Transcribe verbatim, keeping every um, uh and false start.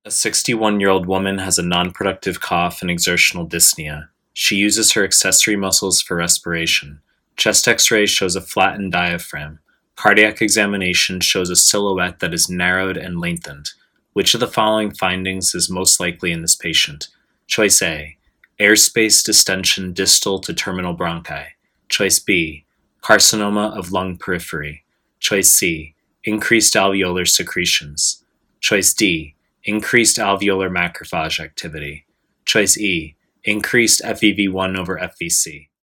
A sixty-one-year-old woman has a non-productive cough and exertional dyspnea. She uses her accessory muscles for respiration. Chest X-ray shows a flattened diaphragm. Cardiac examination shows a silhouette that is narrowed and lengthened. Which of the following findings is most likely in this patient? Choice A, airspace distension distal to terminal bronchi. Choice B, carcinoma of lung periphery. Choice C, increased alveolar secretions. Choice D, increased alveolar macrophage activity. Choice E, increased F E V one over F V C.